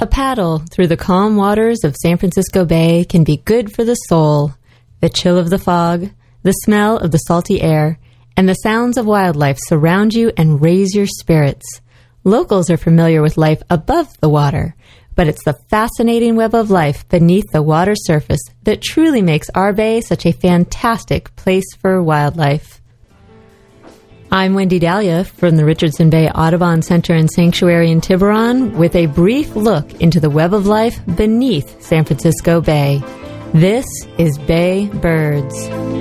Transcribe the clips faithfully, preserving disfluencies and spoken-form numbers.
A paddle through the calm waters of San Francisco Bay can be good for the soul. The chill of the fog, the smell of the salty air, and the sounds of wildlife surround you and raise your spirits. Locals are familiar with life above the water, but it's the fascinating web of life beneath the water surface that truly makes our bay such a fantastic place for wildlife. I'm Wendy Dahlia from the Richardson Bay Audubon Center and Sanctuary in Tiburon with a brief look into the web of life beneath San Francisco Bay. This is Bay Birds.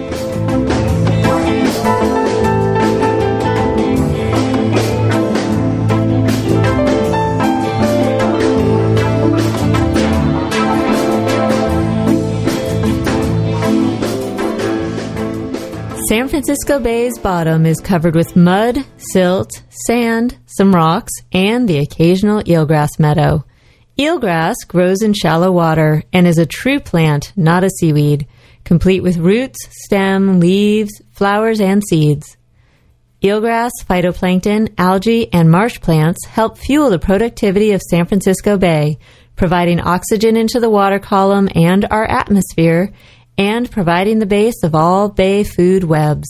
San Francisco Bay's bottom is covered with mud, silt, sand, some rocks, and the occasional eelgrass meadow. Eelgrass grows in shallow water and is a true plant, not a seaweed, complete with roots, stem, leaves, flowers, and seeds. Eelgrass, phytoplankton, algae, and marsh plants help fuel the productivity of San Francisco Bay, providing oxygen into the water column and our atmosphere, and providing the base of all bay food webs.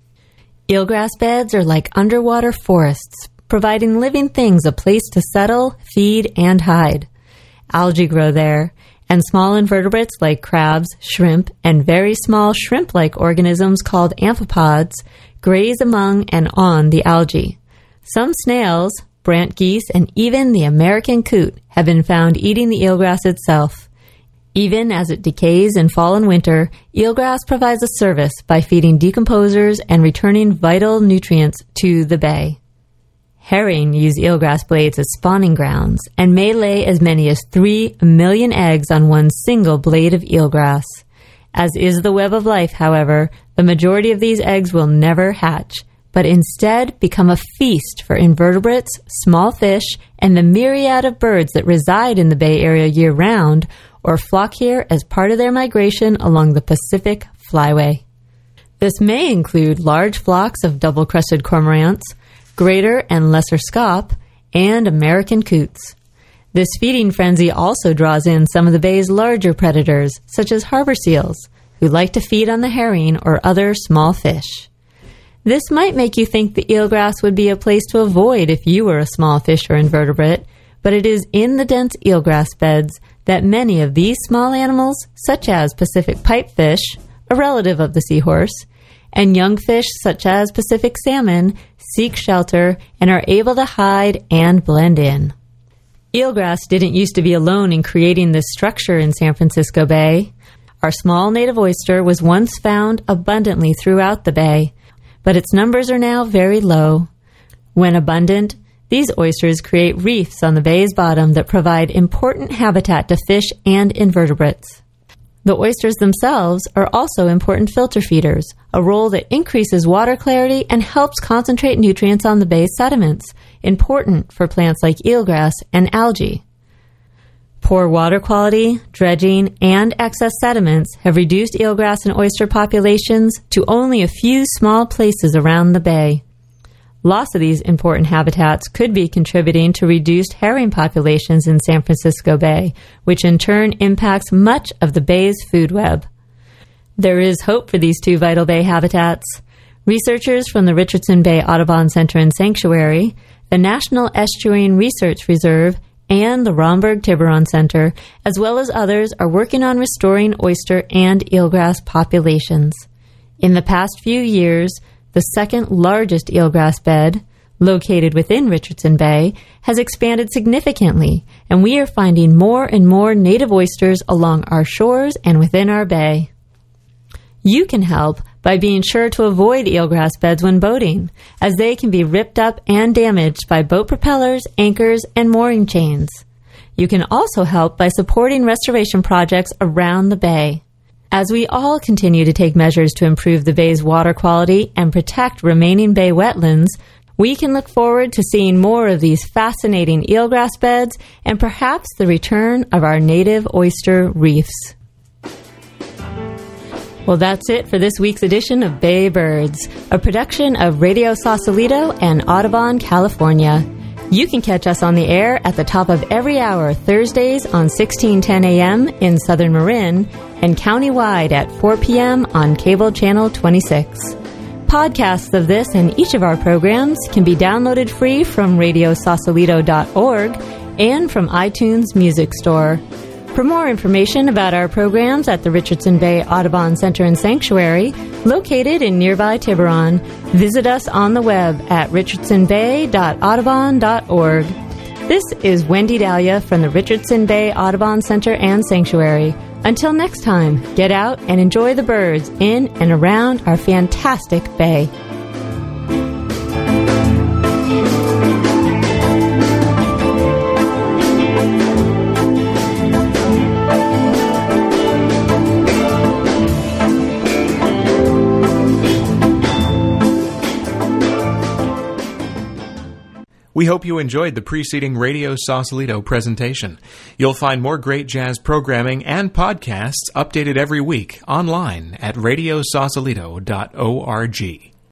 Eelgrass beds are like underwater forests, providing living things a place to settle, feed, and hide. Algae grow there, and small invertebrates like crabs, shrimp, and very small shrimp-like organisms called amphipods graze among and on the algae. Some snails, brant geese, and even the American coot have been found eating the eelgrass itself. Even as it decays in fall and winter, eelgrass provides a service by feeding decomposers and returning vital nutrients to the bay. Herring use eelgrass blades as spawning grounds and may lay as many as three million eggs on one single blade of eelgrass. As is the web of life, however, the majority of these eggs will never hatch, but instead become a feast for invertebrates, small fish, and the myriad of birds that reside in the Bay Area year-round or flock here as part of their migration along the Pacific Flyway. This may include large flocks of double-crested cormorants, greater and lesser scaup, and American coots. This feeding frenzy also draws in some of the bay's larger predators, such as harbor seals, who like to feed on the herring or other small fish. This might make you think the eelgrass would be a place to avoid if you were a small fish or invertebrate, but it is in the dense eelgrass beds that many of these small animals, such as Pacific pipefish, a relative of the seahorse, and young fish such as Pacific salmon, seek shelter and are able to hide and blend in. Eelgrass didn't used to be alone in creating this structure in San Francisco Bay. Our small native oyster was once found abundantly throughout the bay, but its numbers are now very low. When abundant, these oysters create reefs on the bay's bottom that provide important habitat to fish and invertebrates. The oysters themselves are also important filter feeders, a role that increases water clarity and helps concentrate nutrients on the bay's sediments, important for plants like eelgrass and algae. Poor water quality, dredging, and excess sediments have reduced eelgrass and oyster populations to only a few small places around the bay. Loss of these important habitats could be contributing to reduced herring populations in San Francisco Bay, which in turn impacts much of the bay's food web. There is hope for these two vital bay habitats. Researchers from the Richardson Bay Audubon Center and Sanctuary, the National Estuarine Research Reserve, and the Romberg Tiburon Center, as well as others, are working on restoring oyster and eelgrass populations. In the past few years, the second largest eelgrass bed, located within Richardson Bay, has expanded significantly, and we are finding more and more native oysters along our shores and within our bay. You can help by being sure to avoid eelgrass beds when boating, as they can be ripped up and damaged by boat propellers, anchors, and mooring chains. You can also help by supporting restoration projects around the bay. As we all continue to take measures to improve the bay's water quality and protect remaining bay wetlands, we can look forward to seeing more of these fascinating eelgrass beds and perhaps the return of our native oyster reefs. Well, that's it for this week's edition of Bay Birds, a production of Radio Sausalito and Audubon, California. You can catch us on the air at the top of every hour Thursdays on sixteen ten a.m. in Southern Marin and countywide at four p.m. on cable channel twenty-six. Podcasts of this and each of our programs can be downloaded free from radio sausalito dot org and from iTunes Music Store. For more information about our programs at the Richardson Bay Audubon Center and Sanctuary, located in nearby Tiburon, visit us on the web at richardson bay dot audubon dot org. This is Wendy Dahlia from the Richardson Bay Audubon Center and Sanctuary. Until next time, get out and enjoy the birds in and around our fantastic bay. We hope you enjoyed the preceding Radio Sausalito presentation. You'll find more great jazz programming and podcasts updated every week online at radio sausalito dot org.